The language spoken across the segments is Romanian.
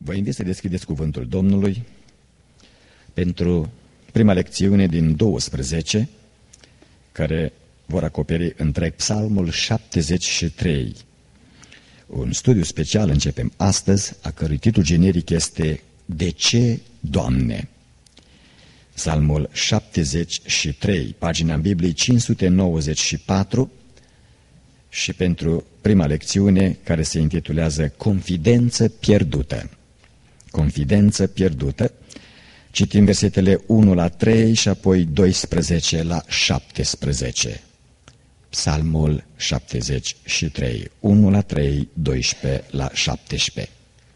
Vă invit să deschideți cuvântul Domnului pentru prima lecțiune din 12, care vor acoperi întreg Psalmul 73. Un studiu special începem astăzi, a cărui titlu generic este De ce, Doamne? Psalmul 73, pagina în Biblie 594, și pentru prima lecțiune, care se intitulează Confidență pierdută. Confidență pierdută. Citim versetele 1 la 3 și apoi 12 la 17. Psalmul 73, 1 la 3, 12 la 17.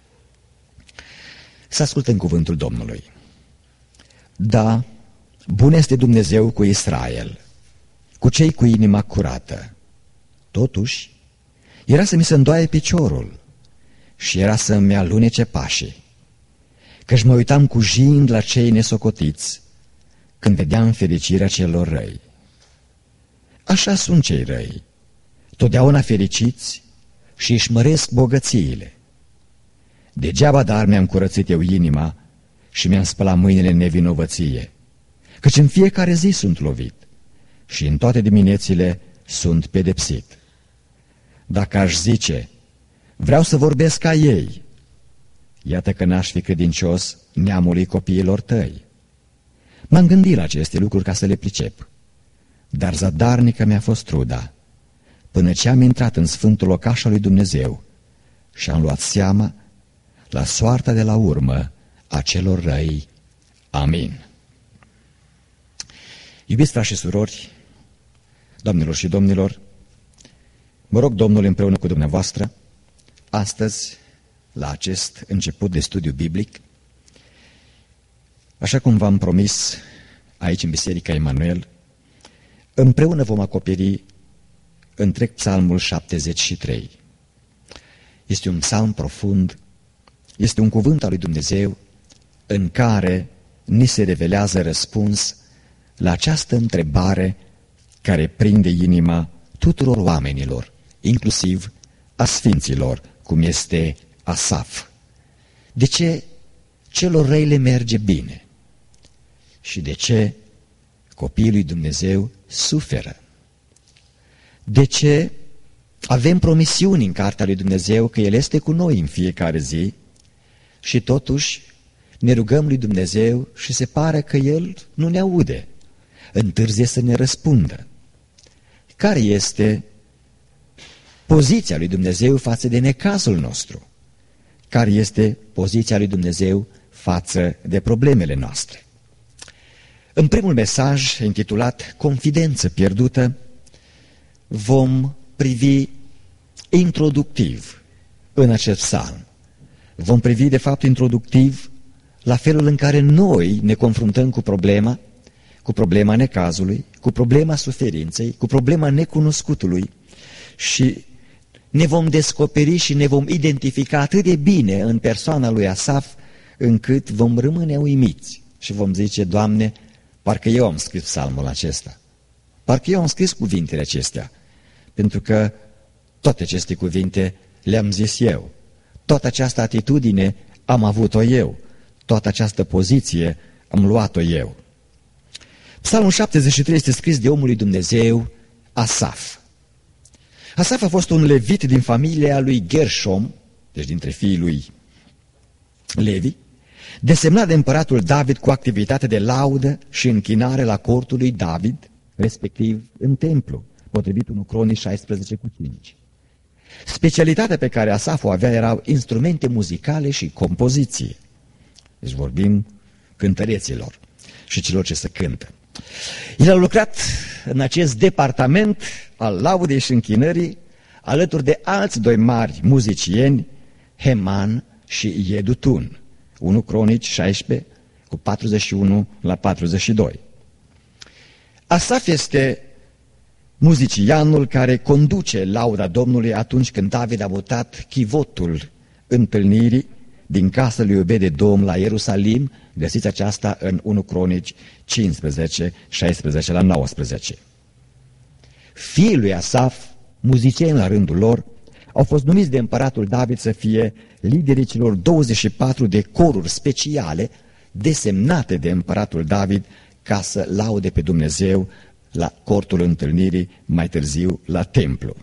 Să ascultăm cuvântul Domnului. Da, bun este Dumnezeu cu Israel, cu cei cu inima curată. Totuși, era să mi se îndoaie piciorul și era să-mi alunece pașii, căci mă uitam cu jind la cei nesocotiți când vedeam fericirea celor răi. Așa sunt cei răi, totdeauna fericiți și își măresc bogățiile. Degeaba dar mi-am curățit eu inima și mi-am spălat mâinile în nevinovăție, căci în fiecare zi sunt lovit și în toate diminețile sunt pedepsit. Dacă aș zice, vreau să vorbesc ca ei, iată că n-aș fi credincios neamului copiilor tăi. M-am gândit la aceste lucruri ca să le pricep, dar zadarnică mi-a fost truda, până ce am intrat în sfântul locaș al lui Dumnezeu și am luat seama la soarta de la urmă a celor răi. Amin. Iubiți frați și surori, doamnelor și domnilor, mă rog Domnul împreună cu dumneavoastră, astăzi, la acest început de studiu biblic, așa cum v-am promis aici în Biserica Emanuel, împreună vom acoperi întreg Psalmul 73. Este un psalm profund, este un cuvânt al lui Dumnezeu în care ni se revelează răspuns la această întrebare care prinde inima tuturor oamenilor, inclusiv a sfinților, cum este Asaf. De ce celor răi le merge bine? Și de ce copiii lui Dumnezeu suferă? De ce avem promisiuni în cartea lui Dumnezeu că El este cu noi în fiecare zi și totuși ne rugăm lui Dumnezeu și se pare că El nu ne aude, întârzie să ne răspundă? Care este poziția lui Dumnezeu față de necazul nostru? Care este poziția lui Dumnezeu față de problemele noastre? În primul mesaj, intitulat Confidență pierdută, vom privi introductiv în acest psalm. Vom privi, de fapt, introductiv la felul în care noi ne confruntăm cu problema necazului, cu problema suferinței, cu problema necunoscutului și ne vom descoperi și ne vom identifica atât de bine în persoana lui Asaf, încât vom rămâne uimiți și vom zice, Doamne, parcă eu am scris psalmul acesta, parcă eu am scris cuvintele acestea, pentru că toate aceste cuvinte le-am zis eu, toată această atitudine am avut-o eu, toată această poziție am luat-o eu. Psalmul 73 este scris de omul lui Dumnezeu, Asaf. Asaf a fost un levit din familia lui Gershom, deci dintre fiii lui Levi, desemnat de împăratul David cu activitate de laudă și închinare la cortul lui David, respectiv în templu, potrivit 1 Cronici 16:5. Specialitatea pe care Asaf o avea erau instrumente muzicale și compoziție. Deci vorbim cântăreților și celor ce se cântă. El a lucrat în acest departament al laudei și închinării alături de alți doi mari muzicieni, Heman și Yedutun, 1 Cronici 16 cu 41 la 42. Asaf este muzicianul care conduce lauda Domnului atunci când David a mutat chivotul întâlnirii din casa lui Obed-Edom la Ierusalim. Găsiți aceasta în 1 Cronici 15, 16 la 19. Fiii lui Asaf, muzicieni la rândul lor, au fost numiți de împăratul David să fie liderii celor 24 de coruri speciale desemnate de împăratul David ca să laude pe Dumnezeu la cortul întâlnirii, mai târziu la templu.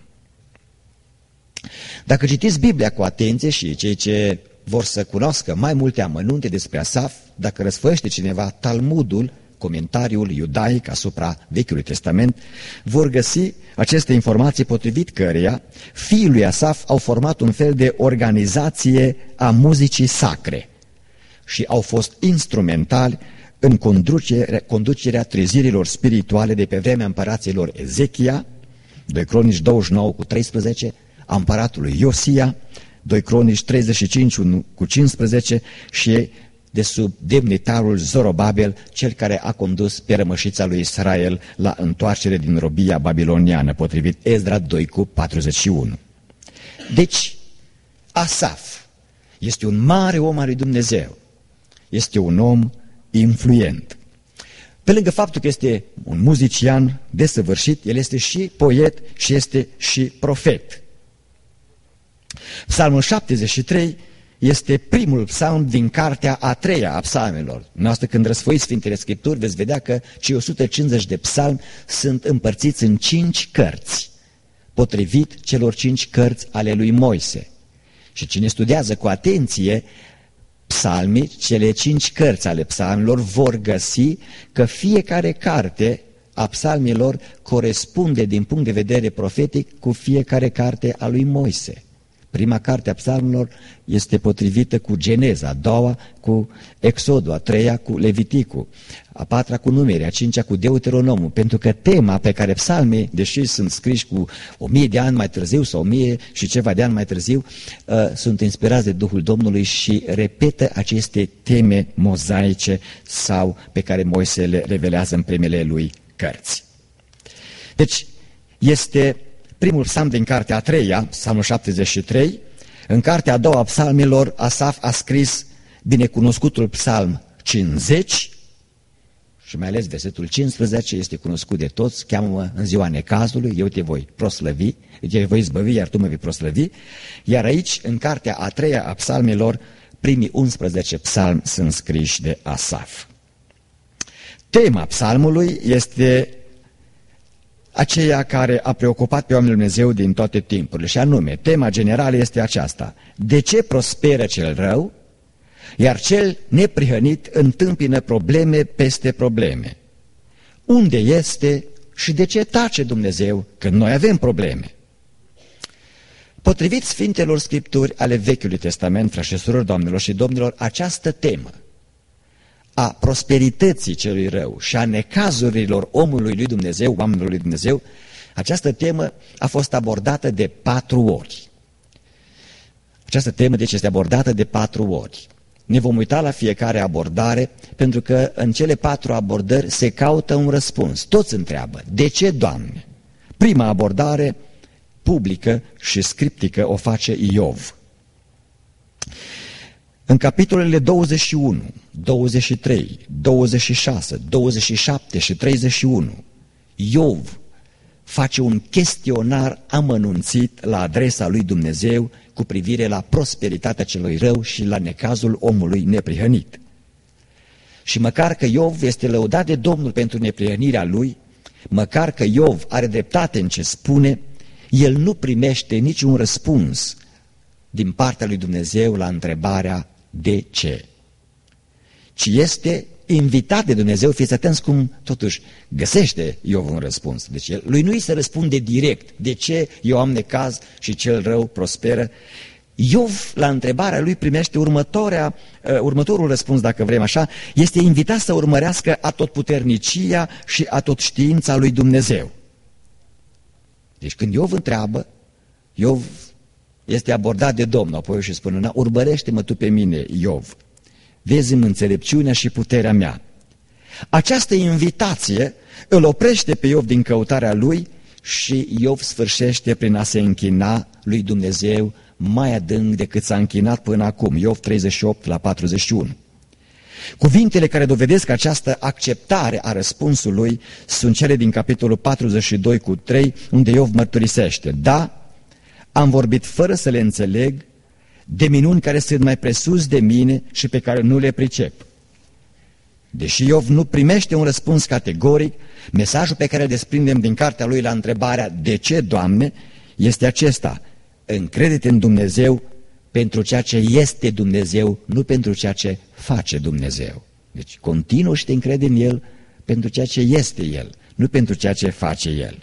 Dacă citiți Biblia cu atenție și cei ce vor să cunoască mai multe amănunte despre Asaf, dacă răsfăiește cineva Talmudul, comentariul iudaic asupra Vechiului Testament, vor găsi aceste informații potrivit căreia fiii lui Asaf au format un fel de organizație a muzicii sacre și au fost instrumentali în conducerea trezirilor spirituale de pe vremea împăraților Ezechia, 2 Cronici 29:13, a împăratului Iosia, 2 Cronici 35:15 și de sub demnitarul Zorobabel, cel care a condus pe rămășița lui Israel la întoarcere din robia babiloniană, potrivit Ezra 2:41. Deci, Asaf este un mare om al lui Dumnezeu, este un om influent. Pe lângă faptul că este un muzician desăvârșit, el este și poet și este și profet. Psalmul 73 este primul psalm din cartea a treia a psalmelor. Noastră, când răsfoiți Sfintele Scripturi, veți vedea că cei 150 de psalmi sunt împărțiți în 5 cărți, potrivit celor 5 cărți ale lui Moise. Și cine studiază cu atenție psalmii, cele 5 cărți ale psalmilor, vor găsi că fiecare carte a psalmilor corespunde din punct de vedere profetic cu fiecare carte a lui Moise. Prima carte a psalmilor este potrivită cu Geneza, a doua cu Exodul, a treia cu Leviticul, a patra cu Numeri, a cincea cu Deuteronomul, pentru că tema pe care psalmii, deși sunt scriși cu 1000 de ani mai târziu sau 1000 și ceva de ani mai târziu, sunt inspirați de Duhul Domnului și repetă aceste teme mozaice sau pe care Moise le revelează în primele lui cărți. Deci este primul psalm din cartea a treia, psalmul 73. În cartea a doua a psalmilor, Asaf a scris binecunoscutul psalm 50 și mai ales versetul 15 este cunoscut de toți: cheamă-mă în ziua necazului, eu te voi proslăvi, te voi izbăvi, iar tu mă vei proslăvi. Iar aici, în cartea a treia a psalmilor, primii 11 psalmi sunt scriși de Asaf. Tema psalmului este aceea care a preocupat pe oamenul Dumnezeu din toate timpurile, și anume, tema generală este aceasta: de ce prosperă cel rău, iar cel neprihănit întâmpină probleme peste probleme? Unde este și de ce tace Dumnezeu când noi avem probleme? Potrivit Sfintelor Scripturi ale Vechiului Testament, frați și surori, doamnelor și domnilor, această temă a prosperității celui rău și a necazurilor omului lui Dumnezeu, oamenilor lui Dumnezeu, această temă a fost abordată de 4 ori. Această temă, deci, este abordată de 4 ori. Ne vom uita la fiecare abordare, pentru că în cele 4 abordări se caută un răspuns. Toți întreabă: de ce, Doamne? Prima abordare publică și scriptică o face Iov. În capitolele 21, 23, 26, 27 și 31, Iov face un chestionar amănunțit la adresa lui Dumnezeu cu privire la prosperitatea celui rău și la necazul omului neprihănit. Și măcar că Iov este lăudat de Domnul pentru neprihănirea lui, măcar că Iov are dreptate în ce spune, el nu primește niciun răspuns din partea lui Dumnezeu la întrebarea de ce, ci este invitat de Dumnezeu. Fiți atenți cum totuși găsește Iov un răspuns. Deci lui nu îi se răspunde direct: de ce eu am necaz și cel rău prosperă? Iov, la întrebarea lui, primește următorul răspuns, dacă vrem așa: este invitat să urmărească atotputernicia și atotștiința lui Dumnezeu. Deci când Iov întreabă, Iov este abordat de Domnul apoi și spune: urmărește-mă tu pe mine, Iov, vezi-mi înțelepciunea și puterea mea. Această invitație îl oprește pe Iov din căutarea lui și Iov sfârșește prin a se închina lui Dumnezeu mai adânc decât s-a închinat până acum. Iov 38:41. Cuvintele care dovedesc această acceptare a răspunsului sunt cele din capitolul 42:3, unde Iov mărturisește: da, Am vorbit fără să le înțeleg, de minuni care sunt mai presus de mine și pe care nu le pricep. Deși Iov nu primește un răspuns categoric, mesajul pe care îl desprindem din cartea lui la întrebarea "De ce, Doamne?" este acesta: încrede-te în Dumnezeu pentru ceea ce este Dumnezeu, nu pentru ceea ce face Dumnezeu. Deci continuu și te încrede în El pentru ceea ce este El, nu pentru ceea ce face El.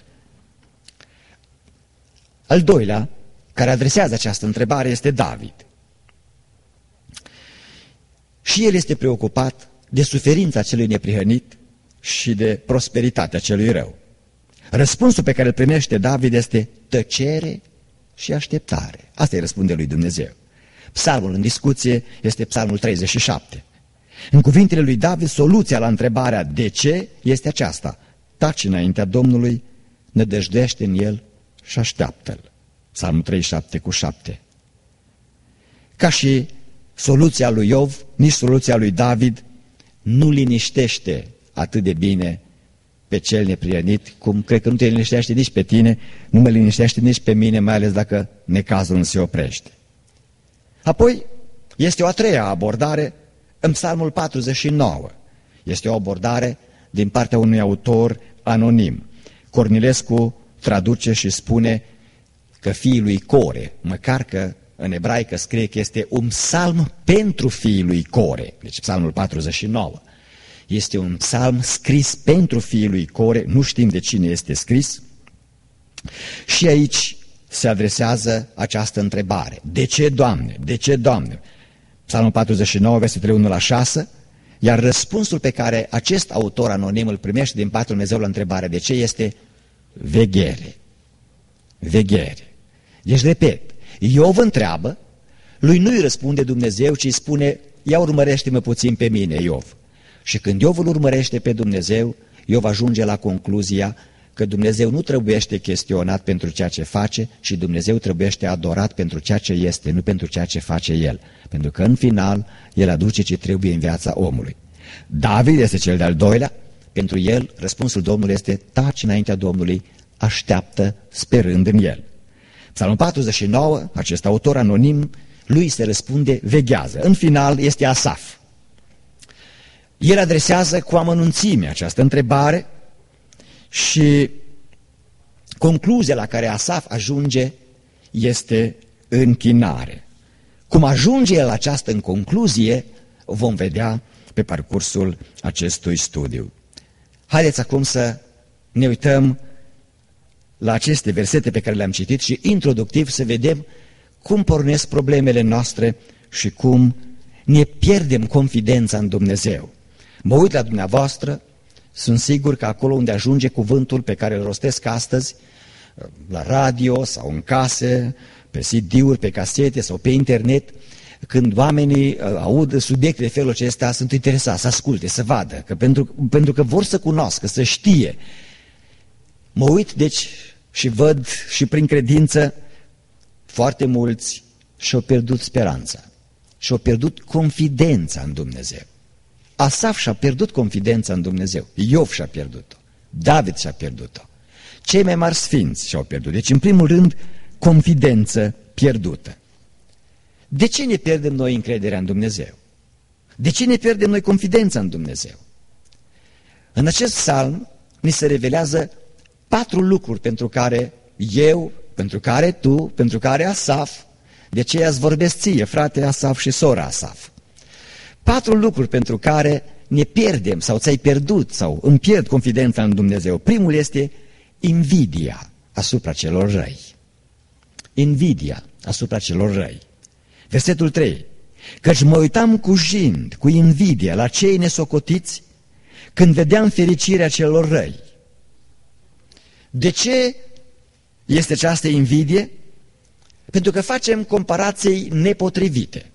Al doilea care adresează această întrebare este David. Și el este preocupat de suferința celui neprihănit și de prosperitatea celui rău. Răspunsul pe care îl primește David este tăcere și așteptare. Asta îi răspunde lui Dumnezeu. Psalmul în discuție este Psalmul 37. În cuvintele lui David, soluția la întrebarea "de ce?" este aceasta: taci înaintea Domnului, nădăjduiește în El și așteaptă-L. Psalmul 37:7. Ca și soluția lui Iov, nici soluția lui David nu liniștește atât de bine pe cel neprihănit, cum cred că nu te liniștește nici pe tine, nu mă liniștește nici pe mine, mai ales dacă necazul nu se oprește. Apoi este o a treia abordare în Psalmul 49. Este o abordare din partea unui autor anonim. Cornilescu traduce și spune că fiii lui Core, măcar că în ebraică scrie că este un psalm pentru fiii lui Core, deci Psalmul 49. Este un psalm scris pentru fiii lui Core, nu știm de cine este scris. Și aici se adresează această întrebare: de ce, Doamne? De ce, Doamne? Psalmul 49, versetele 1-6, iar răspunsul pe care acest autor anonim îl primește din partea lui Dumnezeu la întrebare "de ce?" este veghere. Veghere. Deci, repet, Iov întreabă, lui nu-i răspunde Dumnezeu, ci îi spune: ia urmărește-mă puțin pe mine, Iov. Și când Iov îl urmărește pe Dumnezeu, Iov ajunge la concluzia că Dumnezeu nu trebuiește chestionat pentru ceea ce face, ci Dumnezeu trebuiește adorat pentru ceea ce este, nu pentru ceea ce face El. Pentru că în final El aduce ce trebuie în viața omului. David este cel de-al doilea. Pentru el răspunsul Domnului este: taci înaintea Domnului, așteaptă sperând în El. Psalmul 49, acest autor anonim, lui se răspunde: veghează. În final este Asaf. El adresează cu amănunțime această întrebare și concluzia la care Asaf ajunge este închinare. Cum ajunge el la această concluzie, vom vedea pe parcursul acestui studiu. Haideți acum să ne uităm la aceste versete pe care le-am citit și introductiv să vedem cum pornesc problemele noastre și cum ne pierdem confidența în Dumnezeu. Mă uit la dumneavoastră, sunt sigur că acolo unde ajunge cuvântul pe care îl rostesc astăzi, la radio sau în case, pe CD-uri, pe casete sau pe internet, când oamenii aud subiecte de felul acesta, sunt interesați să asculte, să vadă, că pentru că vor să cunoască, să știe. Mă uit, deci, și văd și prin credință foarte mulți și-au pierdut speranța, și-au pierdut confidența în Dumnezeu. Asaf și-a pierdut confidența în Dumnezeu, Iov și-a pierdut-o, David și-a pierdut-o, cei mai mari sfinți și-au pierdut. Deci, în primul rând, confidență pierdută. De ce ne pierdem noi încrederea în Dumnezeu? De ce ne pierdem noi confidența în Dumnezeu? În acest psalm ni se revelează 4 lucruri pentru care eu, pentru care tu, pentru care Asaf, de ce îți vorbesc ție, frate Asaf și sora Asaf. 4 lucruri pentru care ne pierdem sau ți-ai pierdut sau îmi pierd confidența în Dumnezeu. Primul este invidia asupra celor răi. Invidia asupra celor răi. Versetul 3. Căci mă uitam cu jind, cu invidia la cei nesocotiți când vedeam fericirea celor răi. De ce este această invidie? Pentru că facem comparații nepotrivite.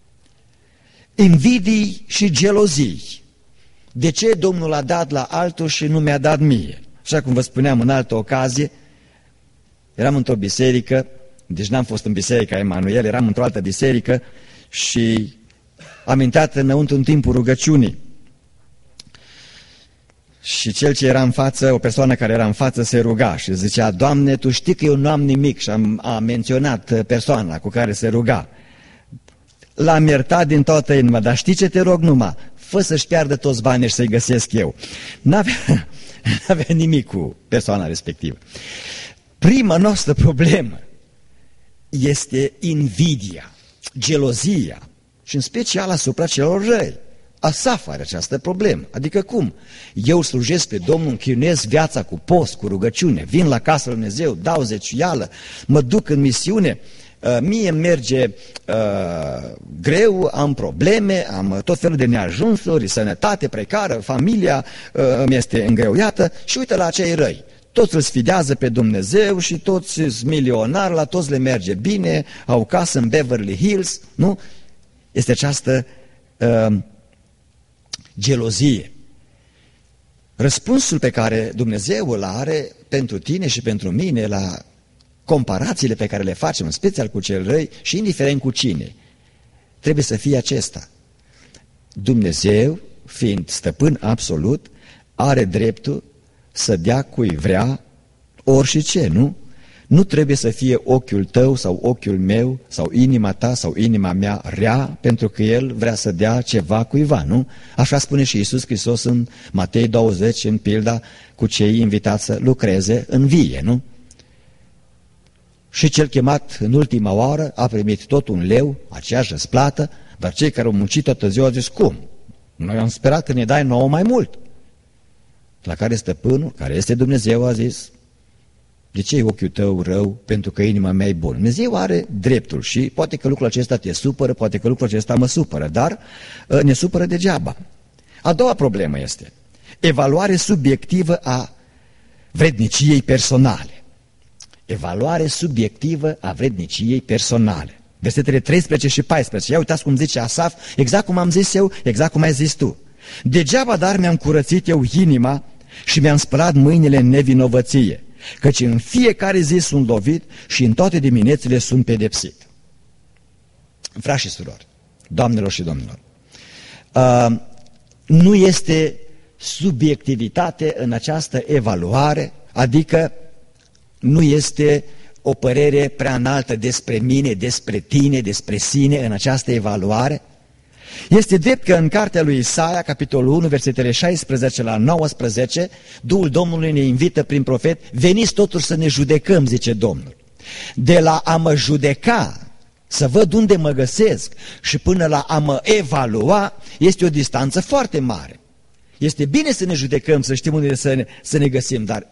Invidii și gelozii. De ce Domnul a dat la altul și nu mi-a dat mie? Așa cum vă spuneam în altă ocazie, eram într-o biserică, deci n-am fost în biserica Emanuel, eram într-o altă biserică și am intrat înăuntru în timpul rugăciunii. Și cel ce era în față, o persoană care era în față, se ruga și zicea: Doamne, Tu știi că eu nu am nimic. Și a menționat persoana cu care se ruga. L-am iertat din toată inima, dar știi ce te rog numai? Fă să-și piardă toți banii și să-i găsesc eu. N-avea nimic cu persoana respectivă. Prima noastră problemă este invidia, gelozia și în special asupra celor răi. Asaf are această problemă. Adică cum? Eu slujesc pe Domnul, închinuiesc viața cu post, cu rugăciune, vin la casa lui Dumnezeu, dau zeciuială, mă duc în misiune, mie merge greu, am probleme, am tot felul de neajunsuri, sănătate precară, familia îmi este îngreuiată și uite la acei răi. Toți îl sfidează pe Dumnezeu și toți sunt milionari, la toți le merge bine, au casă în Beverly Hills, nu? Este această gelozie. Răspunsul pe care Dumnezeu îl are pentru tine și pentru mine la comparațiile pe care le facem, în special cu cel răi și indiferent cu cine, trebuie să fie acesta. Dumnezeu, fiind stăpân absolut, are dreptul să dea cui vrea orice, nu? Nu trebuie să fie ochiul tău sau ochiul meu sau inima ta sau inima mea rea pentru că El vrea să dea ceva cuiva, nu? Așa spune și Iisus Hristos în Matei 20, în pilda cu cei invitați să lucreze în vie, nu? Și cel chemat în ultima oară a primit tot un leu, aceeași răsplată, dar cei care au muncit toată ziua au zis: cum? Noi am sperat că ne dai nouă mai mult. La care stăpânul, care este Dumnezeu, a zis: de ce e ochiul tău rău pentru că inima mea e bună? Dumnezeu are dreptul și poate că lucrul acesta te supără, poate că lucrul acesta mă supără, dar ne supără degeaba. A doua problemă este evaluare subiectivă a vredniciei personale. Evaluare subiectivă a vredniciei personale. Versetele 13 și 14. Ia uitați cum zice Asaf, exact cum am zis eu, exact cum ai zis tu. Degeaba dar mi-am curățit eu inima și mi-am spălat mâinile în nevinovăție, căci în fiecare zi sunt lovit și în toate diminețile sunt pedepsit. Frați și surori, doamnelor și domnilor, nu este subiectivitate în această evaluare, adică nu este o părere prea înaltă despre mine, despre tine, despre sine în această evaluare. Este drept că în cartea lui Isaia, capitolul 1, versetele 16 la 19, Duhul Domnului ne invită prin profet: veniți totuși să ne judecăm, zice Domnul. De la a mă judeca, să văd unde mă găsesc, și până la a mă evalua, este o distanță foarte mare. Este bine să ne judecăm, să știm unde să ne găsim, dar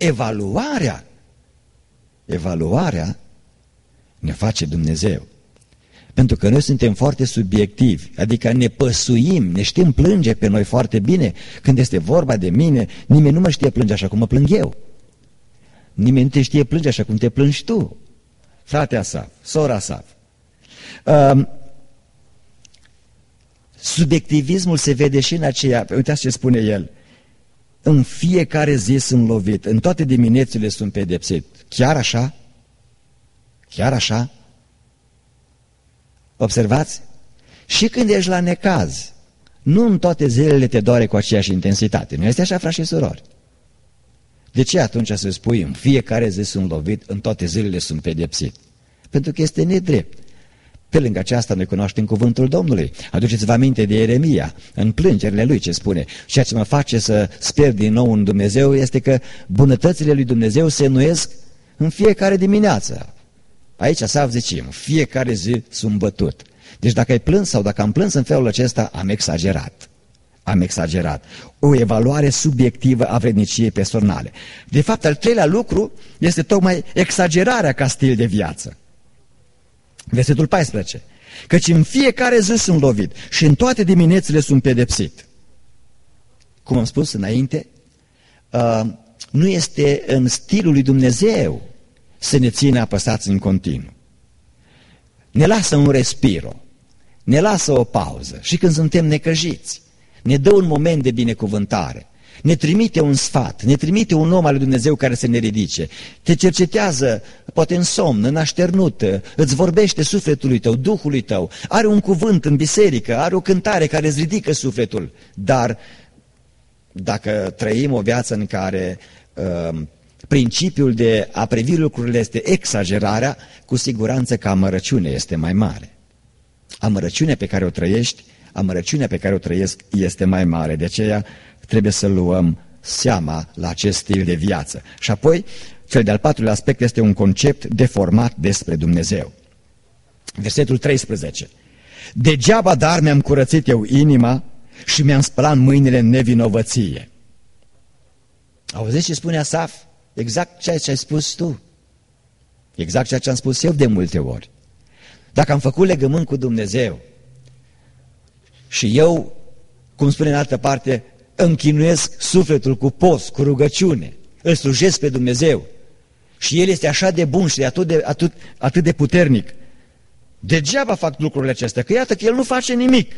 evaluarea ne face Dumnezeu. Pentru că noi suntem foarte subiectivi, adică ne păsuim, ne știm plânge pe noi foarte bine. Când este vorba de mine, nimeni nu mă știe plânge așa cum mă plâng eu. Nimeni nu te știe plânge așa cum te plângi tu. Frate Asaf, sora Asaf. Subiectivismul se vede și în aceea, uitați ce spune el: în fiecare zi sunt lovit, în toate diminețile sunt pedepsit. Chiar așa? Chiar așa? Observați? Și când ești la necaz, nu în toate zilele te doare cu aceeași intensitate. Nu este așa, frați și surori? De ce atunci să spui în fiecare zi sunt lovit, în toate zilele sunt pedepsit? Pentru că este nedrept. Pe lângă aceasta noi cunoaștem cuvântul Domnului. Aduceți-vă aminte de Ieremia, în plângerile lui, ce spune: ceea ce mă face să sper din nou în Dumnezeu este că bunătățile lui Dumnezeu se înnoiesc în fiecare dimineață. Aici Asaf zice: în fiecare zi sunt bătut. Deci dacă ai plâns sau dacă am plâns în felul acesta, am exagerat. Am exagerat. O evaluare subiectivă a vredniciei personale. De fapt, al treilea lucru este tocmai exagerarea ca stil de viață. Versetul 14. Căci în fiecare zi sunt lovit și în toate diminețile sunt pedepsit. Cum am spus înainte, nu este în stilul lui Dumnezeu să ne ține apăsați în continuu. Ne lasă un respiro, ne lasă o pauză și când suntem necăjiți, ne dă un moment de binecuvântare, ne trimite un sfat, ne trimite un om al lui Dumnezeu care să ne ridice, te cercetează, poate în somn, în așternut, îți vorbește sufletului tău, Duhului tău, are un cuvânt în biserică, are o cântare care îți ridică sufletul, dar dacă trăim o viață în care principiul de a privi lucrurile este exagerarea, cu siguranță că amărăciunea este mai mare. Amărăciunea pe care o trăiești, amărăciunea pe care o trăiesc este mai mare. De aceea trebuie să luăm seama la acest stil de viață. Și apoi, cel de-al patrulea aspect este un concept deformat despre Dumnezeu. Versetul 13. Degeaba dar mi-am curățit eu inima și mi-am spălat mâinile în nevinovăție. Auziți ce spune Asaf? Exact ceea ce ai spus tu. Exact ceea ce am spus eu de multe ori. Dacă am făcut legământ cu Dumnezeu și eu, cum spune în altă parte, îmi chinuiesc sufletul cu post, cu rugăciune, îl slujesc pe Dumnezeu și El este așa de bun și de atât de puternic, degeaba fac lucrurile acestea, că iată că El nu face nimic.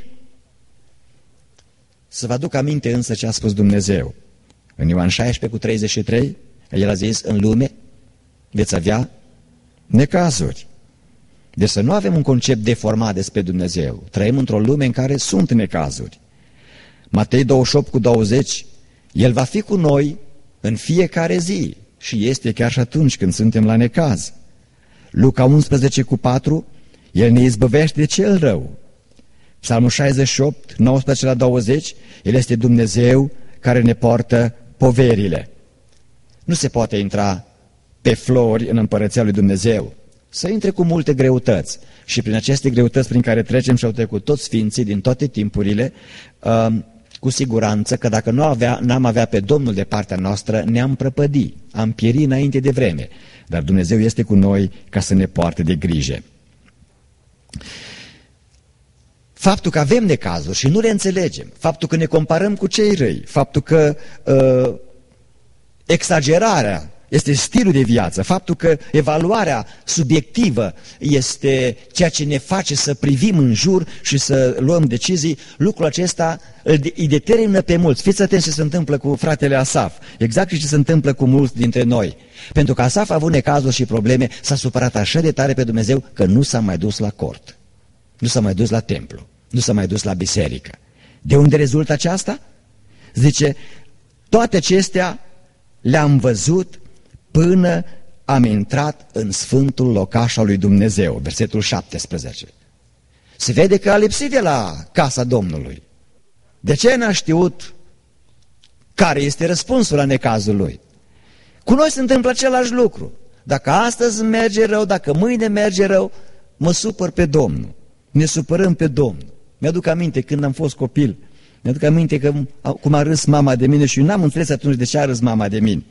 Să vă aduc aminte însă ce a spus Dumnezeu. În Ioan 16:33, El a zis, în lume veți avea necazuri. Deci să nu avem un concept deformat despre Dumnezeu. Trăim într-o lume în care sunt necazuri. Matei 28:20, El va fi cu noi în fiecare zi și este chiar și atunci când suntem la necaz. Luca 11:4, El ne izbăvește de cel rău. Psalmul 68, 19-20, El este Dumnezeu care ne poartă poverile. Nu se poate intra pe flori în împărăția lui Dumnezeu. Să intre cu multe greutăți și prin aceste greutăți prin care trecem și au trecut toți sfinții din toate timpurile, cu siguranță că dacă n-am avea pe Domnul de partea noastră, ne-am prăpădi, am pieri înainte de vreme. Dar Dumnezeu este cu noi ca să ne poarte de grijă. Faptul că avem necazuri și nu le înțelegem, faptul că ne comparăm cu cei răi, faptul că exagerarea este stilul de viață, faptul că evaluarea subiectivă este ceea ce ne face să privim în jur și să luăm decizii, lucrul acesta îi determină pe mulți. Fiți atenți ce se întâmplă cu fratele Asaf, exact ce se întâmplă cu mulți dintre noi. Pentru că Asaf a avut necazuri și probleme, s-a supărat așa de tare pe Dumnezeu că nu s-a mai dus la cort, nu s-a mai dus la templu, nu s-a mai dus la biserică. De unde rezultă aceasta? Zice, toate acestea le-am văzut până am intrat în sfântul locaș al lui Dumnezeu. Versetul 17. Se vede că a lipsit de la casa Domnului. De ce n-a știut care este răspunsul la necazul lui? Cu noi se întâmplă același lucru. Dacă astăzi merge rău, dacă mâine merge rău, mă supăr pe Domnul. Ne supărăm pe Domnul. Mi-aduc aminte când am fost copil, mi-aduc aminte că, cum a râs mama de mine și eu n-am înțeles atunci de ce a râs mama de mine.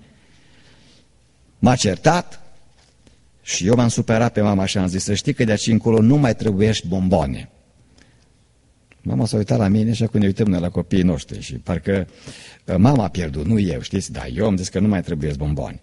M-a certat și eu m-am supărat pe mama și am zis, să știi că de aici încolo nu mai trebuiești bomboane. Mama s-a uitat la mine și acum ne uităm noi la copiii noștri și parcă mama a pierdut, nu eu, știți? Dar eu am zis că nu mai trebuiesc bomboane.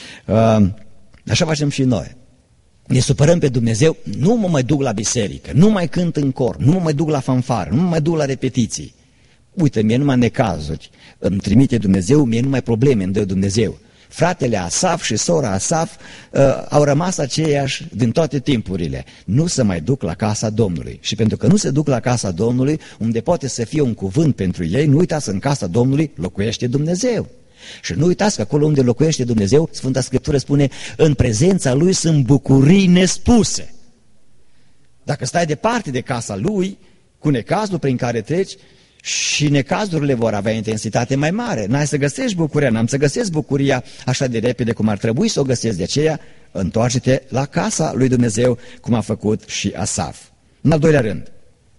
Așa facem și noi. Ne supărăm pe Dumnezeu, nu mă mai duc la biserică, nu mai cânt în cor, nu mă mai duc la fanfară, nu mă mai duc la repetiții. Uite, mie numai necazuri îmi trimite Dumnezeu, mie numai probleme îmi dă Dumnezeu. Fratele Asaf și sora Asaf au rămas aceiași din toate timpurile. Nu se mai duc la casa Domnului. Și pentru că nu se duc la casa Domnului, unde poate să fie un cuvânt pentru ei, nu uitați, în casa Domnului locuiește Dumnezeu. Și nu uitați că acolo unde locuiește Dumnezeu, Sfânta Scriptură spune, în prezența Lui sunt bucurii nespuse. Dacă stai departe de casa Lui, cu necazul prin care treci, și necazurile vor avea intensitate mai mare. N-ai să găsești bucuria, n-am să găsesc bucuria așa de repede cum ar trebui să o găsesc. De aceea, întoarce-te la casa lui Dumnezeu, cum a făcut și Asaf. În al doilea rând,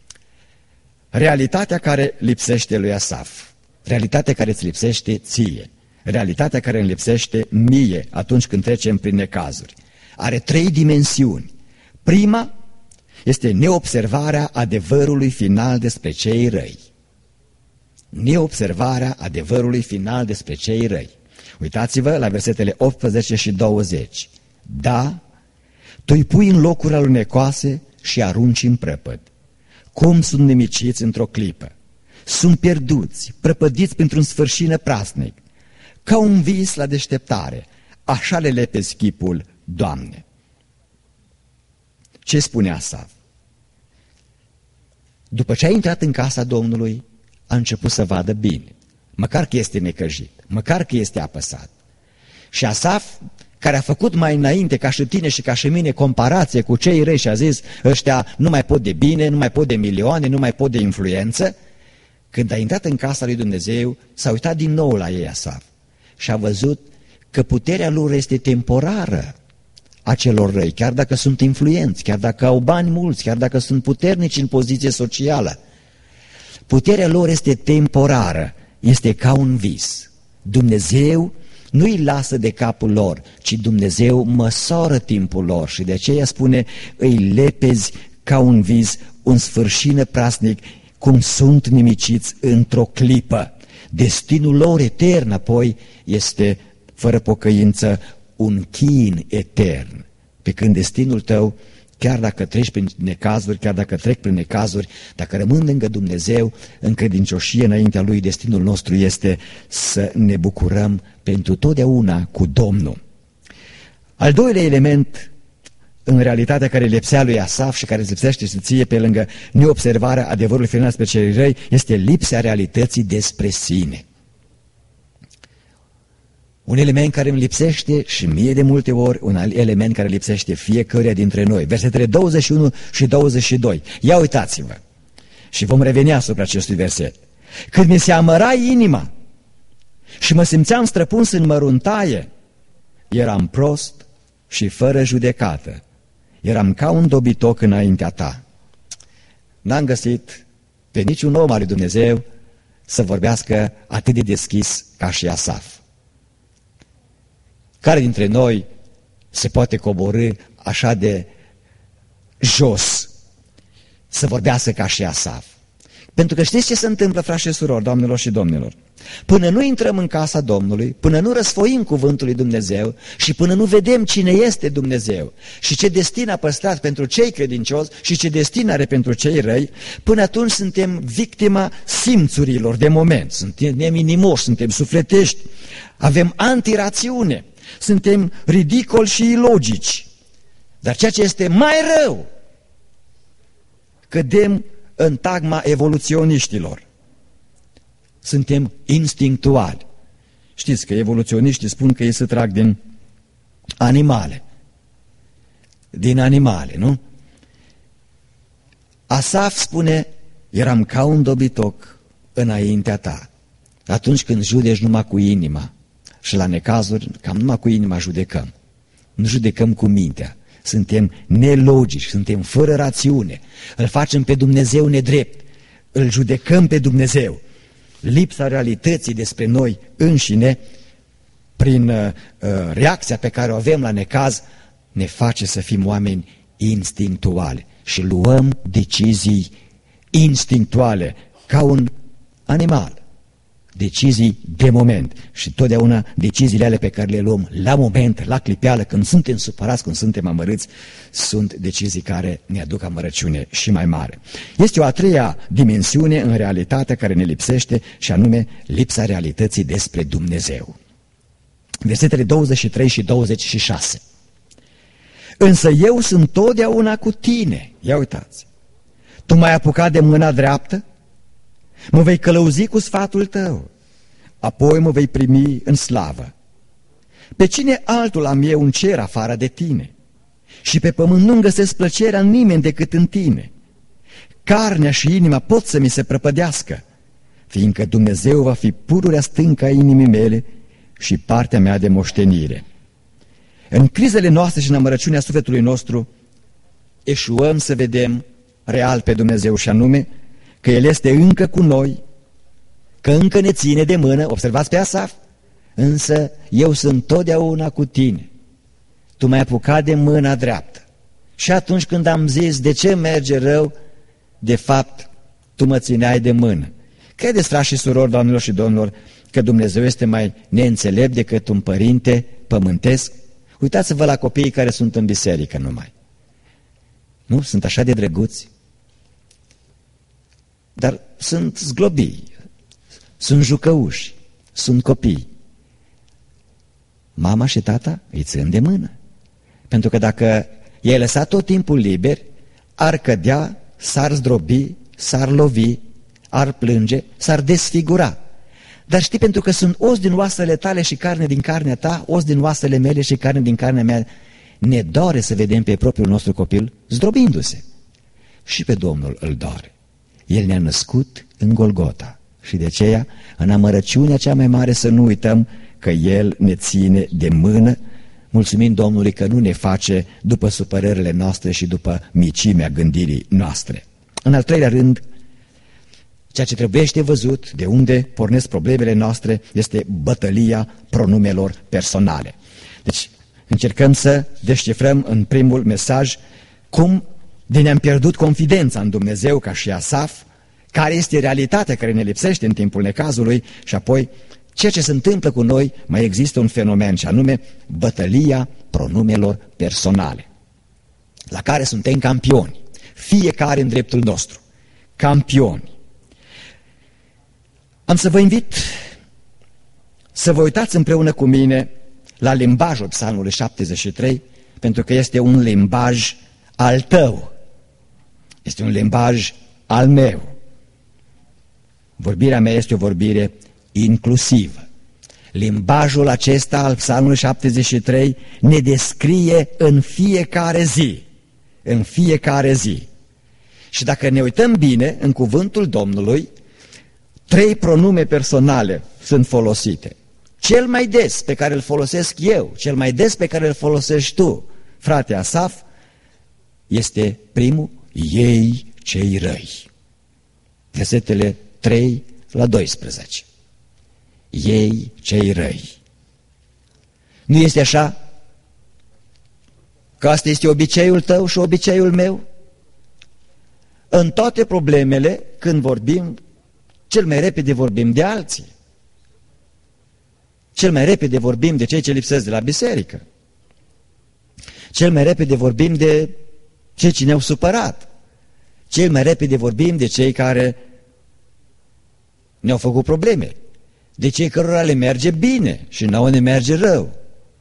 realitatea care lipsește lui Asaf, realitatea care îți lipsește ție, realitatea care îmi lipsește mie atunci când trecem prin necazuri, are 3 dimensiuni. Prima este neobservarea adevărului final despre cei răi. Neobservarea adevărului final despre cei răi. Uitați-vă la versetele 18 și 20. Da, tu îi pui în locuri alunecoase și arunci în prăpăd. Cum sunt nimiciți într-o clipă. Sunt pierduți, prăpădiți printr-un sfârșit năprasnic. Ca un vis la deșteptare, așa le lepezi chipul, Doamne. Ce spune Asaf? După ce a intrat în casa Domnului, a început să vadă bine. măcar că este necăjit, măcar că este apăsat. Și Asaf, care a făcut mai înainte, ca și tine și ca și mine, comparație cu cei răi și a zis, ăștia nu mai pot de bine, nu mai pot de milioane, nu mai pot de influență, când a intrat în casa lui Dumnezeu, s-a uitat din nou la ei Asaf și a văzut că puterea lor este temporară a celor răi, chiar dacă sunt influenți, chiar dacă au bani mulți, chiar dacă sunt puternici în poziție socială. Puterea lor este temporară, este ca un vis. Dumnezeu nu îi lasă de capul lor, ci Dumnezeu măsoară timpul lor și de aceea spune, îi lepezi ca un vis, un sfârșit neprasnic, cum sunt nimiciți într-o clipă. Destinul lor etern apoi este, fără pocăință, un chin etern. Pe când destinul tău, chiar dacă treci prin necazuri, chiar dacă trec prin necazuri, dacă rămân lângă Dumnezeu, în credincioșie înaintea Lui, destinul nostru este să ne bucurăm pentru totdeauna cu Domnul. Al doilea element în realitatea care lipsea lui Asaf și care îți lipsește și ție pe lângă neobservarea adevărului final spre cei răi, este lipsa realității despre sine. Un element care îmi lipsește și mie de multe ori, un element care lipsește fiecăruia dintre noi. Versetele 21 și 22. Ia uitați-vă și vom reveni asupra acestui verset. Când mi se amăra inima și mă simțeam străpuns în măruntaie, eram prost și fără judecată. Eram ca un dobitoc înaintea ta. N-am găsit pe niciun om al lui Dumnezeu să vorbească atât de deschis ca și Asaf. Care dintre noi se poate coborî așa de jos să vorbească ca și Asaf? Pentru că știți ce se întâmplă, frați și surori, doamnelor și domnilor? Până nu intrăm în casa Domnului, până nu răsfoim cuvântul lui Dumnezeu și până nu vedem cine este Dumnezeu și ce destin a păstrat pentru cei credincioși și ce destin are pentru cei răi, până atunci suntem victima simțurilor de moment. Suntem inimoși, suntem sufletești, avem antirațiune, suntem ridicoli și ilogici. Dar ceea ce este mai rău, cădem în tagma evoluționiștilor. Suntem instinctuali. Știți că evoluționiștii spun că ei se trag din animale. Din animale, nu? Asaf spune, eram ca un dobitoc înaintea ta. Atunci când judeci numai cu inima și la necazuri, cam numai cu inima judecăm. Nu judecăm cu mintea. Suntem nelogici, suntem fără rațiune. Îl facem pe Dumnezeu nedrept. Îl judecăm pe Dumnezeu. Lipsa realității despre noi înșine, prin reacția pe care o avem la necaz, ne face să fim oameni instinctuali și luăm decizii instinctuale, ca un animal. Decizii de moment și totdeauna deciziile alea pe care le luăm la moment, la clipeală, când suntem supărați, când suntem amărâți, sunt decizii care ne aduc amărăciune și mai mare. Este o a treia dimensiune în realitatea care ne lipsește și anume lipsa realității despre Dumnezeu. Versetele 23 și 26. Însă eu sunt totdeauna cu tine. Ia uitați. Tu m-ai apucat de mâna dreaptă? Mă vei călăuzi cu sfatul tău, apoi mă vei primi în slavă. Pe cine altul am eu în cer afară de tine? Și pe pământ nu-mi găsesc plăcerea în nimeni decât în tine. Carnea și inima pot să mi se prăpădească, fiindcă Dumnezeu va fi pururea stâncă a inimii mele și partea mea de moștenire. În crizele noastre și în amărăciunea sufletului nostru, eșuăm să vedem real pe Dumnezeu și anume că El este încă cu noi, că încă ne ține de mână, observați pe Asaf, însă eu sunt totdeauna cu tine. Tu m-ai apucat de mâna dreaptă. Și atunci când am zis de ce merge rău, de fapt tu mă țineai de mână. Credeți, frați și surori, doamnelor și domnilor, că Dumnezeu este mai neînțelept decât un părinte pământesc? Uitați-vă la copiii care sunt în biserică numai. Nu? Sunt așa de drăguți. Dar sunt zglobii, sunt jucăuși, sunt copii. Mama și tata îi țin de mână. Pentru că dacă i-ai lăsat tot timpul liber, ar cădea, s-ar zdrobi, s-ar lovi, ar plânge, s-ar desfigura. dar știi, pentru că sunt os din oasele tale și carne din carnea ta, os din oasele mele și carne din carnea mea, ne doare să vedem pe propriul nostru copil zdrobindu-se. Și pe Domnul îl doare. El ne-a născut în Golgota și de aceea, în amărăciunea cea mai mare, să nu uităm că El ne ține de mână, mulțumind Domnului că nu ne face după supărările noastre și după micimea gândirii noastre. În al treilea rând, ceea ce trebuiește văzut, de unde pornesc problemele noastre, este bătălia pronumelor personale. Deci, încercăm să descifrăm în primul mesaj cum de ne-am pierdut confidența în Dumnezeu ca și Asaf, care este realitatea care ne lipsește în timpul necazului și apoi ceea ce se întâmplă cu noi. Mai există un fenomen și anume bătălia pronumelor personale, la care suntem campioni, fiecare în dreptul nostru, campioni. Am să vă invit să vă uitați împreună cu mine la limbajul Psalmului 73, pentru că este un limbaj al tău, este un limbaj al meu. Vorbirea mea este o vorbire inclusivă. Limbajul acesta al Psalmului 73 ne descrie în fiecare zi, în fiecare zi. Și dacă ne uităm bine în cuvântul Domnului, 3 pronume personale sunt folosite. Cel mai des pe care îl folosesc eu, cel mai des pe care îl folosești tu, frate Asaf, este primul, ei cei răi. Versetele 3 la 12. Ei cei răi. Nu este așa că asta este obiceiul tău și obiceiul meu? În toate problemele, când vorbim, cel mai repede vorbim de alții. Cel mai repede vorbim de cei ce lipsesc de la biserică. Cel mai repede vorbim de cei ce ne-au supărat. Cel mai repede vorbim de cei care ne-au făcut probleme, de cei cărora le merge bine și nouă ne merge rău.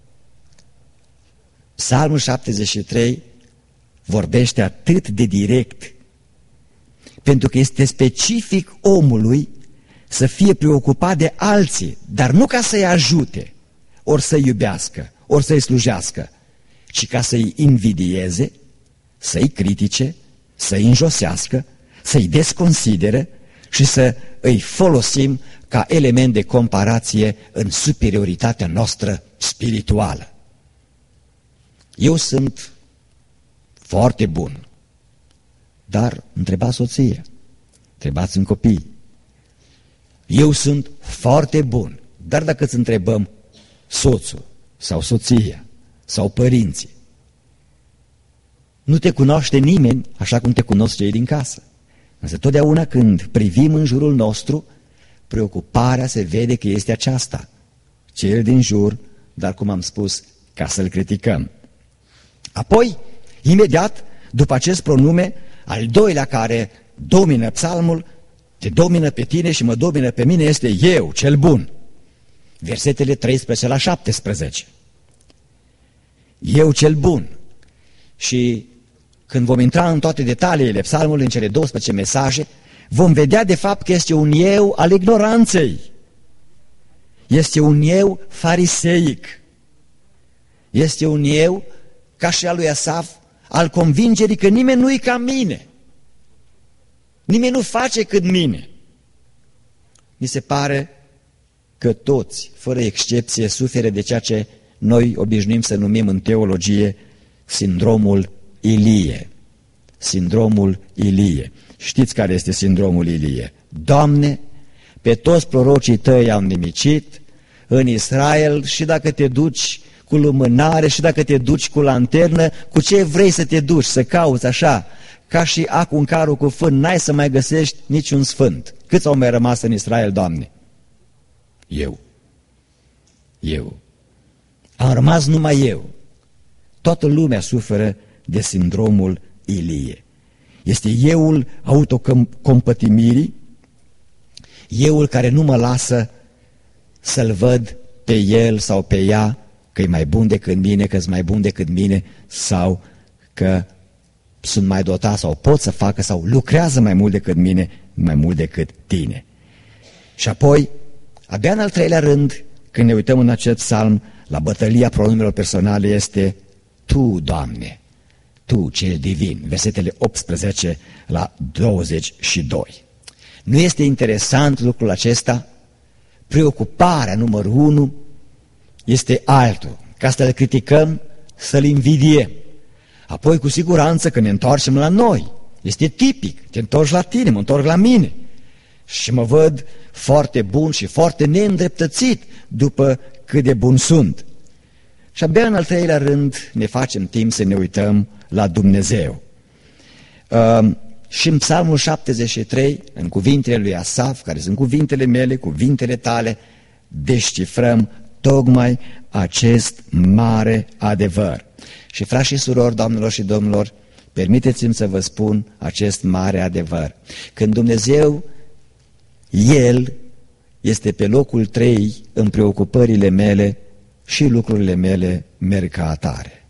Psalmul 73 vorbește atât de direct, pentru că este specific omului să fie preocupat de alții, dar nu ca să-i ajute, ori să-i iubească, ori să-i slujească, ci ca să-i invidieze, să-i critique, să-i înjosească, să-i desconsidere și să îi folosim ca element de comparație în superioritatea noastră spirituală. Eu sunt foarte bun, dar întrebați soția, întrebați în copii. Eu sunt foarte bun, dar dacă îți întrebăm soțul sau soția sau părinții, nu te cunoaște nimeni așa cum te cunosc cei din casă. Însă totdeauna când privim în jurul nostru, preocuparea se vede că este aceasta. Cel din jur, dar cum am spus, ca să-l criticăm. Apoi, imediat, după acest pronume, al doilea care domină psalmul, te domină pe tine și mă domină pe mine, este eu, cel bun. Versetele 13 la 17. Eu cel bun. Și când vom intra în toate detaliile psalmului, în cele 12 mesaje, vom vedea de fapt că este un eu al ignoranței. Este un eu fariseic. Este un eu, ca și al lui Asaf, al convingerii că nimeni nu-i ca mine. Nimeni nu face cât mine. Mi se pare că toți, fără excepție, suferă de ceea ce noi obișnuim să numim în teologie sindromul Ilie. Sindromul Ilie. Știți care este sindromul Ilie? Doamne, pe toți prorocii tăi au nimicit în Israel și dacă te duci cu lumânare și dacă te duci cu lanternă, cu ce vrei să te duci, să cauți așa, ca și acu în carul cu fân, n-ai să mai găsești niciun sfânt. Câți au mai rămas în Israel, Doamne? Eu. Am rămas numai eu. Toată lumea suferă de sindromul Ilie. Este euul autocompătimirii, euul care nu mă lasă să-l văd pe el sau pe ea că e mai bun decât mine, că-s mai bun decât mine sau că sunt mai dotat sau pot să facă sau lucrează mai mult decât mine, mai mult decât tine. Și apoi Abia în al treilea rând, când ne uităm în acest psalm, la bătălia pronumelor personale este Tu, Doamne, Tu, cel divin, versetele 18 la 22. Nu este interesant lucrul acesta? Preocuparea numărul 1 este altul, ca să-l criticăm, să-l invidiem. Apoi, cu siguranță, când ne întoarcem la noi, este tipic, te întorci la tine, mă întorc la mine și mă văd foarte bun și foarte neîndreptățit după cât de bun sunt. Și abia în al treilea rând ne facem timp să ne uităm la Dumnezeu. Și în Psalmul 73, în cuvintele lui Asaf, care sunt cuvintele mele, cuvintele tale, descifrăm tocmai acest mare adevăr. Și frați și surori, doamnelor și domnilor, permiteți-mi să vă spun acest mare adevăr. Când Dumnezeu, El este pe locul 3 în preocupările mele, și lucrurile mele merg ca atare.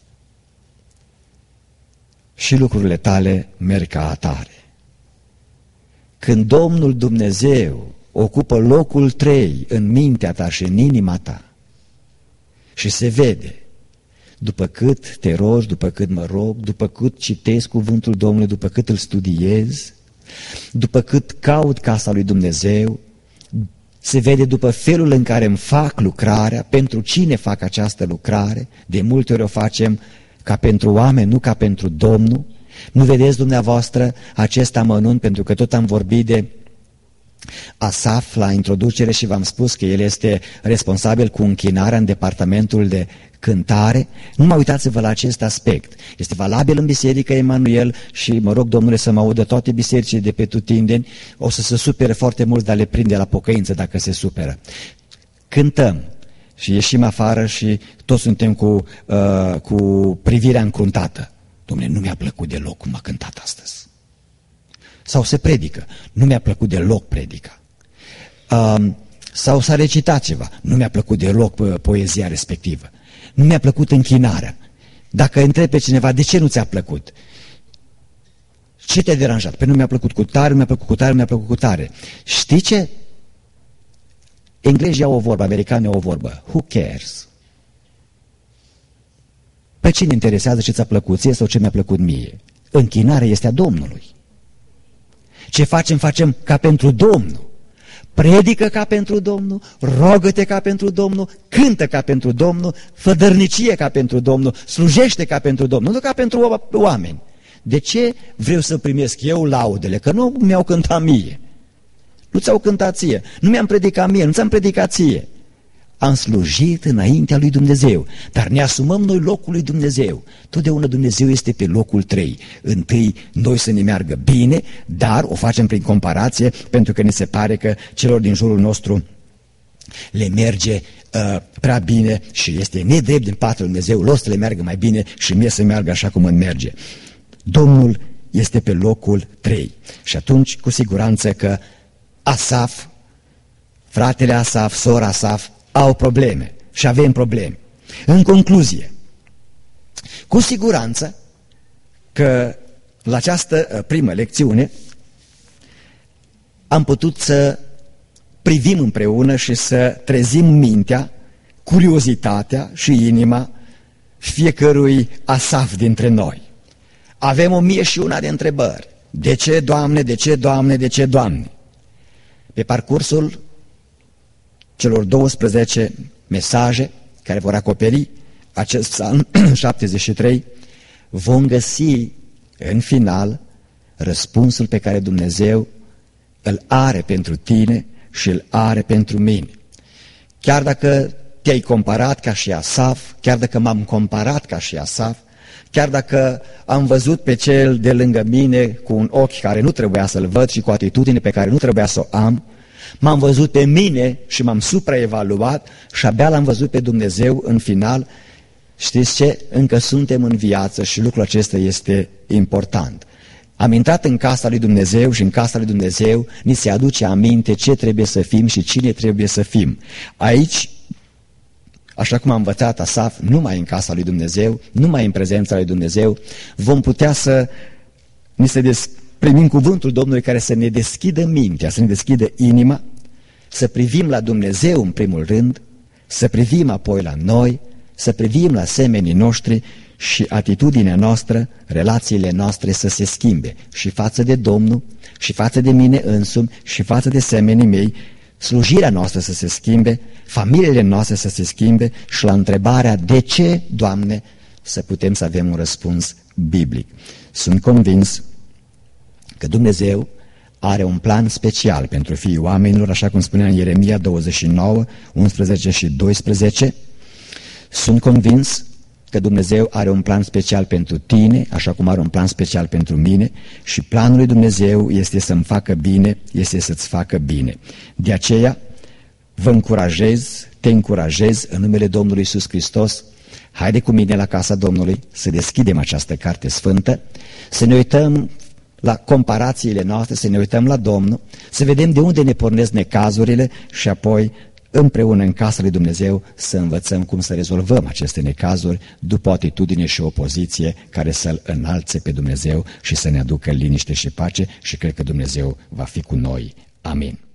Și lucrurile tale merg ca atare. Când Domnul Dumnezeu ocupă locul 3 în mintea ta și în inima ta și se vede, după cât te rogi, după cât mă rog, după cât citesc cuvântul Domnului, după cât îl studiez, după cât caut casa lui Dumnezeu, se vede după felul în care îmi fac lucrarea, pentru cine fac această lucrare. De multe ori o facem ca pentru oameni, nu ca pentru Domnul. Nu vedeți dumneavoastră acest amănunt, pentru că tot am vorbit de Asaf la introducere și v-am spus că el este responsabil cu închinarea în departamentul de cântare. Numai uitați-vă la acest aspect. Este valabil în Biserica Emanuel și mă rog, Domnule, să mă audă toate bisericile de pe tutindeni. O să se supere foarte mult, dar le prinde la pocăință dacă se superă. Cântăm și ieșim afară și toți suntem cu privirea încruntată. Dom'le, nu mi-a plăcut deloc cum a cântat astăzi. Sau se predică, nu mi-a plăcut deloc predica. Sau s-a recitat ceva, nu mi-a plăcut deloc poezia respectivă. Nu mi-a plăcut închinarea. Dacă întrebi pe cineva, de ce nu ți-a plăcut? Ce te-a deranjat? Păi nu mi-a plăcut cu tare, nu mi-a plăcut cu tare, nu mi-a plăcut cu tare. Știi ce? Englezii au o vorbă, americanii au o vorbă. Who cares? Pe cine interesează ce ți-a plăcut ție sau ce mi-a plăcut mie? Închinarea este a Domnului. Ce facem, facem ca pentru Domnul. Predică ca pentru Domnul, rogă-te ca pentru Domnul, cântă ca pentru Domnul, fă dărnicie ca pentru Domnul, slujește ca pentru Domnul, nu ca pentru oameni. De ce vreau să primesc eu laudele? Că nu mi-au cântat mie. Nu ți-au cântat ție. Nu mi-am predicat mie, nu ți-am predicat ție. Am slujit înaintea lui Dumnezeu, dar ne asumăm noi locul lui Dumnezeu. Totdeauna Dumnezeu este pe locul 3. Întâi noi să ne meargă bine, dar o facem prin comparație, pentru că ne se pare că celor din jurul nostru le merge prea bine și este nedrept din partea lui Dumnezeu, lor să le meargă mai bine și mie să meargă așa cum îmi merge. Domnul este pe locul 3. Și atunci, cu siguranță că Asaf, fratele Asaf, sora Asaf, au probleme și avem probleme. În concluzie, cu siguranță că la această primă lecțiune am putut să privim împreună și să trezim mintea, curiozitatea și inima fiecărui Asaf dintre noi. Avem 1001 de întrebări. De ce, Doamne, de ce, Doamne, de ce, Doamne? Pe parcursul celor 12 mesaje care vor acoperi acest psalm 73, vom găsi în final răspunsul pe care Dumnezeu îl are pentru tine și îl are pentru mine. Chiar dacă te-ai comparat ca și Asaf, chiar dacă m-am comparat ca și Asaf, chiar dacă am văzut pe cel de lângă mine cu un ochi care nu trebuia să-l văd și cu o atitudine pe care nu trebuia să o am, m-am văzut pe mine și m-am supraevaluat și abia l-am văzut pe Dumnezeu în final. Știți ce? Încă suntem în viață și lucrul acesta este important. Am intrat în casa lui Dumnezeu și în casa lui Dumnezeu ni se aduce aminte ce trebuie să fim și cine trebuie să fim. Aici, așa cum a învățat Asaf, numai în casa lui Dumnezeu, numai în prezența lui Dumnezeu, vom putea să primim cuvântul Domnului care să ne deschidă mintea, să ne deschidă inima, să privim la Dumnezeu în primul rând, să privim apoi la noi, să privim la semenii noștri și atitudinea noastră, relațiile noastre să se schimbe și față de Domnul, și față de mine însumi, și față de semenii mei, slujirea noastră să se schimbe, familiile noastre să se schimbe și la întrebarea de ce, Doamne, să putem să avem un răspuns biblic. Sunt convins că Dumnezeu are un plan special pentru fiii oamenilor, așa cum spunea în Ieremia 29, 11 și 12. Sunt convins că Dumnezeu are un plan special pentru tine, așa cum are un plan special pentru mine, și planul lui Dumnezeu este să-mi facă bine, este să-ți facă bine. De aceea vă încurajez, te încurajez în numele Domnului Iisus Hristos. Haide cu mine la casa Domnului să deschidem această carte sfântă, să ne uităm la comparațiile noastre, să ne uităm la Domnul, să vedem de unde ne pornesc necazurile și apoi împreună în casa lui Dumnezeu să învățăm cum să rezolvăm aceste necazuri după o atitudine și o poziție care să-L înalțe pe Dumnezeu și să ne aducă liniște și pace, și cred că Dumnezeu va fi cu noi. Amin.